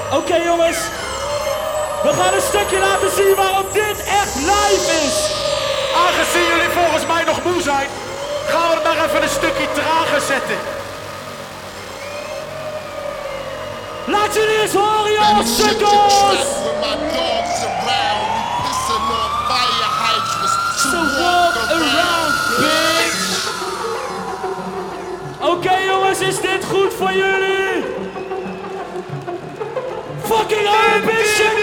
Oké, jongens. We gaan een stukje laten zien waarom dit echt live is. Aangezien jullie volgens mij nog moe zijn, gaan we het maar even een stukje trager zetten. Laat jullie eens horen, jongens, sukkels! So walk around, bitch! Oké, jongens, is dit goed voor jullie? Fucking hell, bitch!